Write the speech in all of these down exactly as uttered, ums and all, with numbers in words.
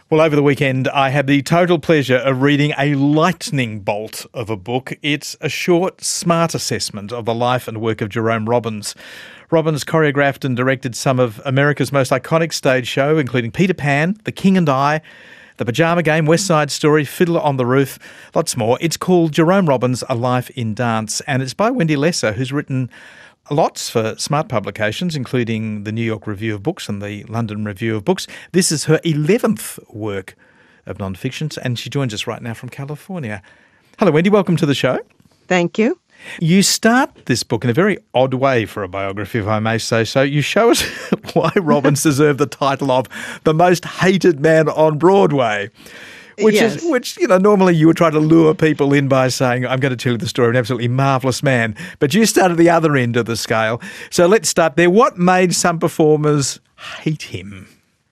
Well, over the weekend, I had the total pleasure of reading a lightning bolt of a book. It's a short, smart assessment of the life and work of Jerome Robbins. Robbins choreographed and directed some of America's most iconic stage show, including Peter Pan, The King and I, The Pajama Game, West Side Story, Fiddler on the Roof, lots more. It's called Jerome Robbins, A Life in Dance, and it's by Wendy Lesser, who's written lots for smart publications, including the New York Review of Books and the London Review of Books. This is her eleventh work of non-fiction, and she joins us right now from California. Hello, Wendy. Welcome to the show. Thank you. You start this book in a very odd way for a biography, if I may say so. You show us why Robbins deserved the title of the most hated man on Broadway. Which Yes. is, which, you know, normally you would try to lure people in by saying, I'm going to tell you the story of an absolutely marvellous man. But you started the other end of the scale. So let's start there. What made some performers hate him?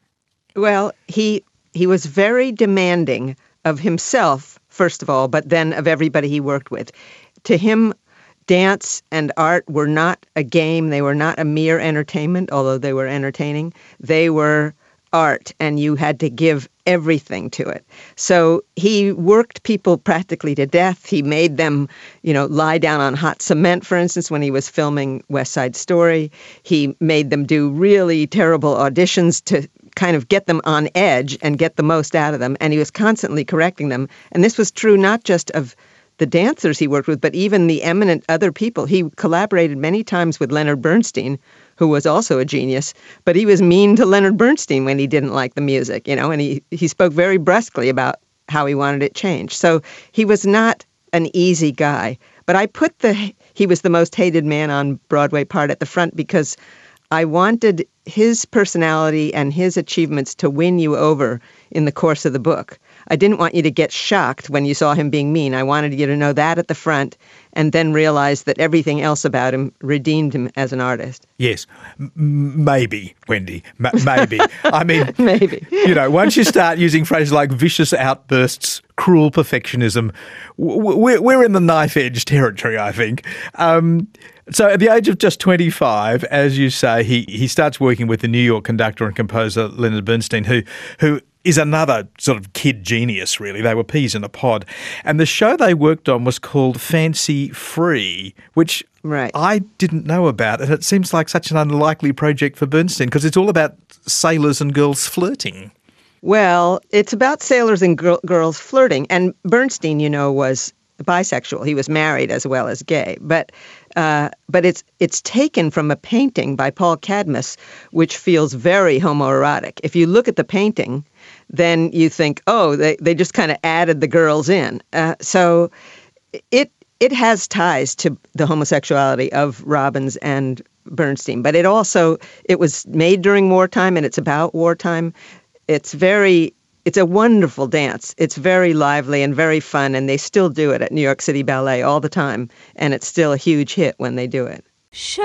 Well, he he was very demanding of himself, first of all, but then of everybody he worked with. To him, dance and art were not a game. They were not a mere entertainment, although they were entertaining. They were art, and you had to give everything to it. So he worked people practically to death. He made them, you know, lie down on hot cement, for instance, when he was filming West Side Story. He made them do really terrible auditions to kind of get them on edge and get the most out of them. And he was constantly correcting them. And this was true not just of the dancers he worked with, but even the eminent other people. He collaborated many times with Leonard Bernstein, who was also a genius, but he was mean to Leonard Bernstein when he didn't like the music, you know, and he, he spoke very brusquely about how he wanted it changed. So he was not an easy guy. But I put the he was the most hated man on Broadway part at the front because I wanted his personality and his achievements to win you over in the course of the book. I didn't want you to get shocked when you saw him being mean. I wanted you to know that at the front and then realize that everything else about him redeemed him as an artist. Yes, M- maybe, Wendy, M- maybe. I mean, Maybe. You know, once you start using phrases like vicious outbursts, cruel perfectionism, w- we're, we're in the knife-edge territory, I think. Um, so at the age of just twenty-five, as you say, he, he starts working with the New York conductor and composer Leonard Bernstein, who who is another sort of kid genius, really. They were peas in a pod. And the show they worked on was called Fancy Free, which Right. I didn't know about. And it seems like such an unlikely project for Bernstein because it's all about sailors and girls flirting. Well, it's about sailors and gir- girls flirting. And Bernstein, you know, was bisexual. He was married as well as gay. But uh, but it's it's taken from a painting by Paul Cadmus, which feels very homoerotic. If you look at the painting, then you think, oh, they, they just kind of added the girls in. Uh, so it it has ties to the homosexuality of Robbins and Bernstein. But it also, it was made during wartime and it's about wartime. It's very, it's a wonderful dance. It's very lively and very fun, and they still do it at New York City Ballet all the time, and it's still a huge hit when they do it.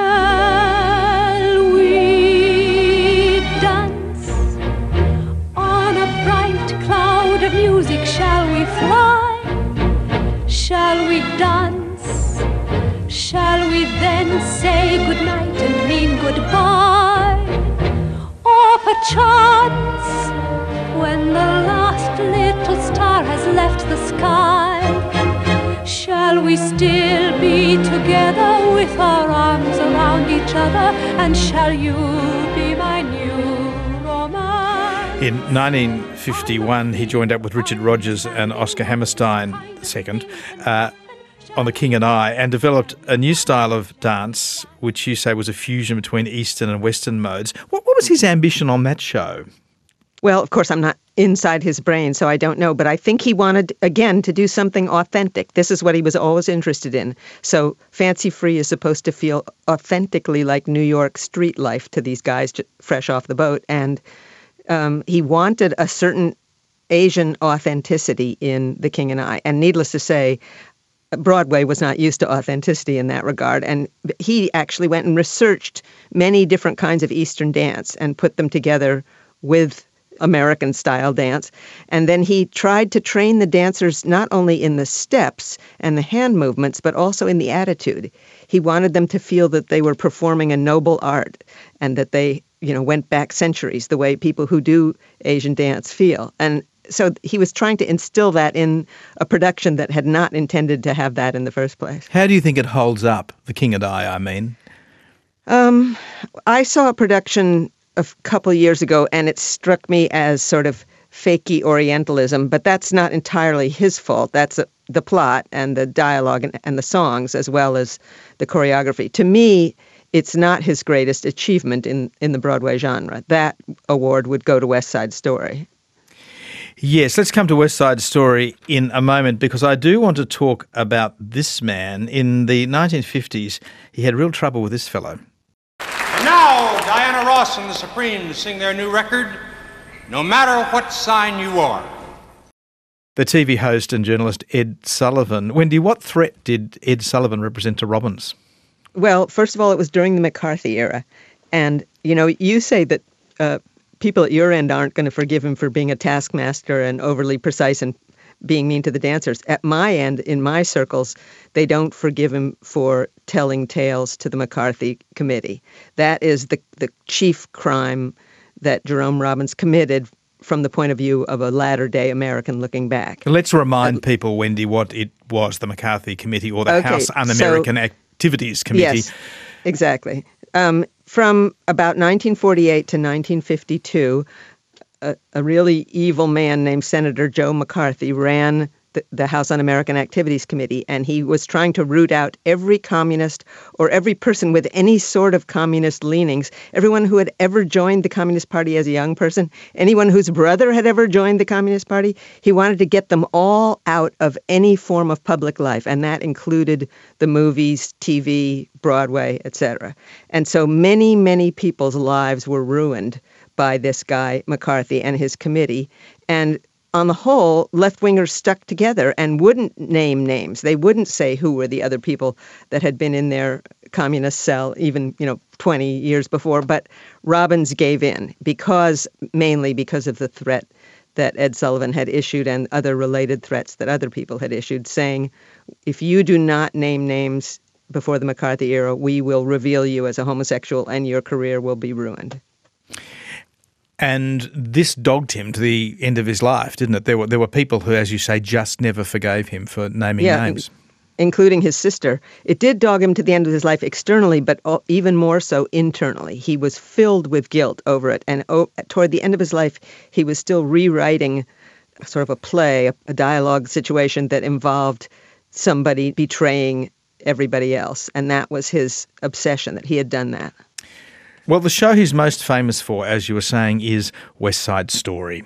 Shall we dance on a bright cloud of music? Shall we fly? Shall we dance? Shall we then say goodnight and mean goodbye? Or perchance, when the last little star has left the sky, shall we still be together with our arms around each other? And shall you be my new romance? In nineteen fifty-one, he joined up with Richard Rodgers and Oscar Hammerstein the second uh, on The King and I and developed a new style of dance, which you say was a fusion between Eastern and Western modes. What, what was his ambition on that show? Well, of course, I'm not inside his brain, so I don't know. But I think he wanted, again, to do something authentic. This is what he was always interested in. So Fancy Free is supposed to feel authentically like New York street life to these guys just fresh off the boat. And um, he wanted a certain Asian authenticity in The King and I. And needless to say, Broadway was not used to authenticity in that regard. And he actually went and researched many different kinds of Eastern dance and put them together with American-style dance. And then he tried to train the dancers not only in the steps and the hand movements, but also in the attitude. He wanted them to feel that they were performing a noble art and that they you know, went back centuries, the way people who do Asian dance feel. And so he was trying to instill that in a production that had not intended to have that in the first place. How do you think it holds up, The King and I, I mean? Um, I saw a production a couple of years ago, and it struck me as sort of fakey Orientalism, but that's not entirely his fault. That's a, the plot and the dialogue and, and the songs, as well as the choreography. To me, it's not his greatest achievement in, in the Broadway genre. That award would go to West Side Story. Yes, let's come to West Side Story in a moment, because I do want to talk about this man. In the nineteen fifties, he had real trouble with this fellow. And now, Diana Ross and the Supremes sing their new record, No Matter What Sign You Are. The T V host and journalist Ed Sullivan. Wendy, what threat did Ed Sullivan represent to Robbins? Well, first of all, it was during the McCarthy era. And, you know, you say that uh, people at your end aren't going to forgive him for being a taskmaster and overly precise and being mean to the dancers. At my end, in my circles, they don't forgive him for telling tales to the McCarthy committee. That is the, the chief crime that Jerome Robbins committed from the point of view of a latter-day American looking back. Let's remind uh, people, Wendy, what it was, the McCarthy Committee, or the okay, House Un-American so, Activities Committee. Yes, exactly. Um, from about nineteen forty-eight to nineteen fifty-two, a, a really evil man named Senator Joe McCarthy ran the, the House Un-American Activities Committee, and he was trying to root out every communist or every person with any sort of communist leanings, everyone who had ever joined the Communist Party as a young person, anyone whose brother had ever joined the Communist Party. He wanted to get them all out of any form of public life, and that included the movies, T V, Broadway, et cetera. And so many, many people's lives were ruined by this guy, McCarthy, and his committee. And on the whole, left-wingers stuck together and wouldn't name names. They wouldn't say who were the other people that had been in their communist cell even, you know, twenty years before. But Robbins gave in because, mainly because of the threat that Ed Sullivan had issued and other related threats that other people had issued, saying, if you do not name names before the McCarthy era, we will reveal you as a homosexual and your career will be ruined. And this dogged him to the end of his life, didn't it? There were there were people who, as you say, just never forgave him for naming yeah, names. Including his sister. It did dog him to the end of his life externally, but even more so internally. He was filled with guilt over it. And oh, toward the end of his life, he was still rewriting sort of a play, a, a dialogue situation that involved somebody betraying everybody else. And that was his obsession, that he had done that. Well, the show he's most famous for, as you were saying, is West Side Story.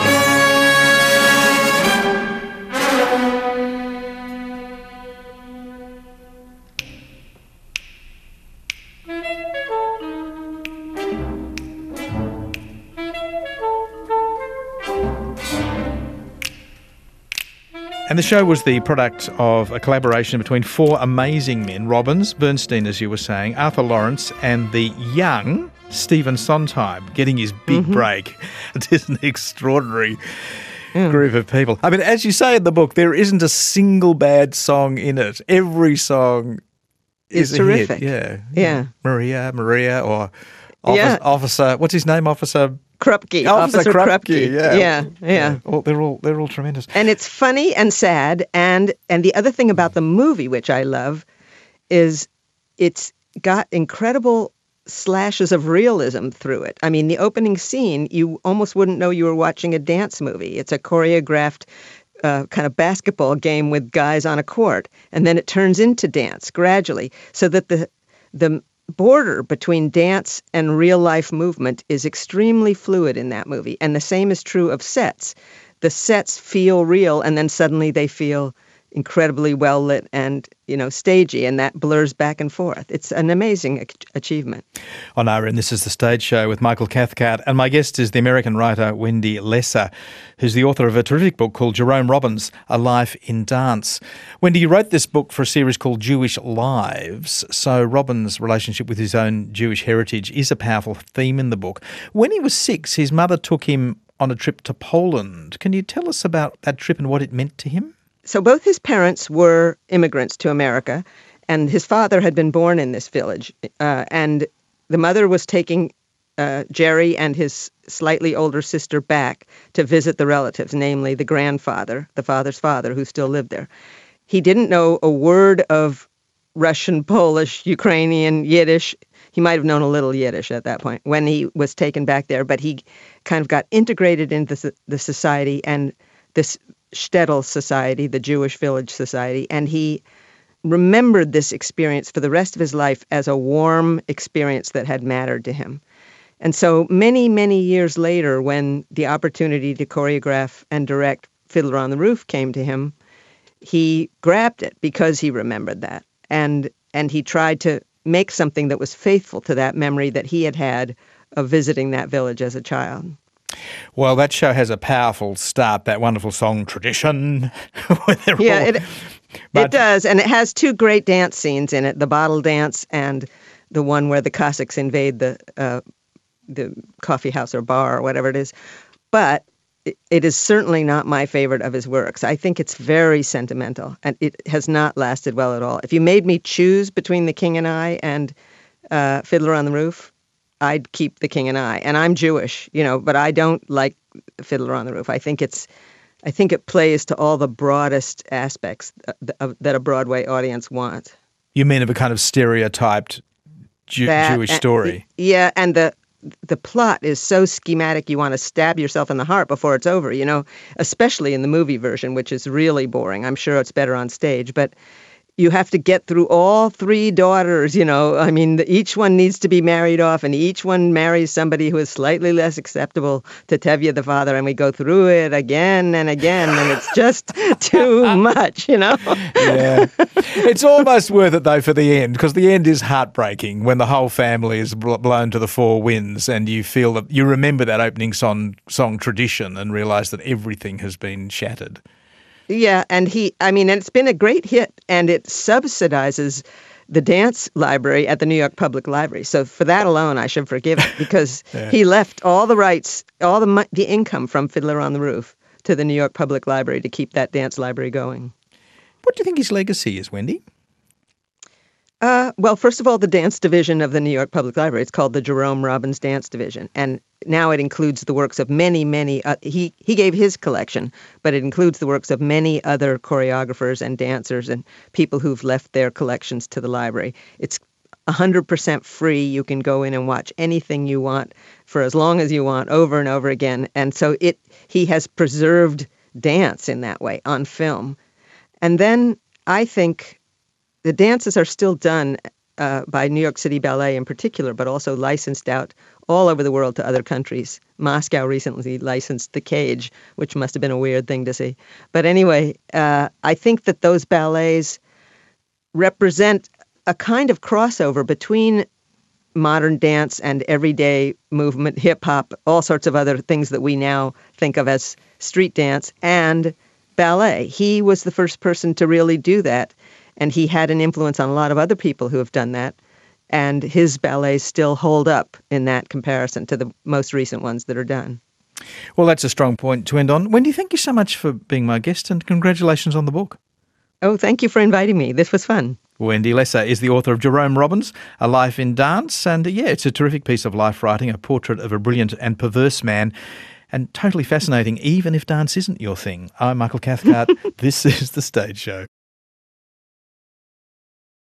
And the show was the product of a collaboration between four amazing men, Robbins, Bernstein, as you were saying, Arthur Lawrence, and the young Stephen Sondheim, getting his big mm-hmm. break. It is an extraordinary mm. group of people. I mean, as you say in the book, there isn't a single bad song in it. Every song is it's a terrific. hit. Yeah. Yeah. Maria, Maria, or officer, yeah. officer what's his name, Officer... Krupke, Officer, Officer Krupke, Krupke. Yeah, yeah, yeah. yeah. Well, they're all they're all tremendous. And it's funny and sad. And and the other thing about the movie, which I love, is it's got incredible slashes of realism through it. I mean, the opening scene, you almost wouldn't know you were watching a dance movie. It's a choreographed uh, kind of basketball game with guys on a court, and then it turns into dance gradually, so that the the border between dance and real-life movement is extremely fluid in that movie. And the same is true of sets. The sets feel real, and then suddenly they feel incredibly well-lit and, you know, stagey, and that blurs back and forth. It's an amazing achievement. On Ira, and this is The Stage Show with Michael Cathcart, and my guest is the American writer Wendy Lesser, who's the author of a terrific book called Jerome Robbins, A Life in Dance. Wendy, you wrote this book for a series called Jewish Lives, so Robbins' relationship with his own Jewish heritage is a powerful theme in the book. When he was six, his mother took him on a trip to Poland. Can you tell us about that trip and what it meant to him? So both his parents were immigrants to America, and his father had been born in this village. Uh, and the mother was taking uh, Jerry and his slightly older sister back to visit the relatives, namely the grandfather, the father's father, who still lived there. He didn't know a word of Russian, Polish, Ukrainian, Yiddish. He might have known a little Yiddish at that point when he was taken back there, but he kind of got integrated into the, the society and this shtetl society, the Jewish village society, and he remembered this experience for the rest of his life as a warm experience that had mattered to him. And so many, many years later, when the opportunity to choreograph and direct Fiddler on the Roof came to him, he grabbed it because he remembered that. And and he tried to make something that was faithful to that memory that he had had of visiting that village as a child. Well, that show has a powerful start, that wonderful song, Tradition. Yeah, all, it, but, it does. And it has two great dance scenes in it, the bottle dance and the one where the Cossacks invade the uh, the coffee house or bar or whatever it is. But it, it is certainly not my favorite of his works. I think it's very sentimental, and it has not lasted well at all. If you made me choose between The King and I and uh, Fiddler on the Roof, I'd keep The King and I. And I'm Jewish, you know, but I don't like Fiddler on the Roof. I think it's, I think it plays to all the broadest aspects that a Broadway audience wants. You mean of a kind of stereotyped Jew- that, Jewish and, story? Yeah, and the the plot is so schematic you want to stab yourself in the heart before it's over, you know, especially in the movie version, which is really boring. I'm sure it's better on stage, but you have to get through all three daughters, you know. I mean, each one needs to be married off, and each one marries somebody who is slightly less acceptable to Tevye the father, and we go through it again and again, and it's just too much, you know. Yeah. It's almost worth it, though, for the end, because the end is heartbreaking when the whole family is bl- blown to the four winds, and you feel that you remember that opening song, song Tradition and realise that everything has been shattered. Yeah, and he, I mean, and it's been a great hit, and it subsidizes the dance library at the New York Public Library. So for that alone, I should forgive it, because yeah. he left all the rights, all the mo- the income from Fiddler on the Roof to the New York Public Library to keep that dance library going. What do you think his legacy is, Wendy? Uh, well, first of all, the dance division of the New York Public Library, it's called the Jerome Robbins Dance Division. And now it includes the works of many, many, uh, he, he gave his collection, but it includes the works of many other choreographers and dancers and people who've left their collections to the library. It's one hundred percent free. You can go in and watch anything you want for as long as you want, over and over again. And so it he has preserved dance in that way on film. And then I think the dances are still done uh, by New York City Ballet in particular, but also licensed out all over the world to other countries. Moscow recently licensed The Cage, which must have been a weird thing to see. But anyway, uh, I think that those ballets represent a kind of crossover between modern dance and everyday movement, hip-hop, all sorts of other things that we now think of as street dance, and ballet. He was the first person to really do that. And he had an influence on a lot of other people who have done that. And his ballets still hold up in that comparison to the most recent ones that are done. Well, that's a strong point to end on. Wendy, thank you so much for being my guest, and congratulations on the book. Oh, thank you for inviting me. This was fun. Wendy Lesser is the author of Jerome Robbins, A Life in Dance. And yeah, it's a terrific piece of life writing, a portrait of a brilliant and perverse man. And totally fascinating, even if dance isn't your thing. I'm Michael Cathcart. This is The Stage Show.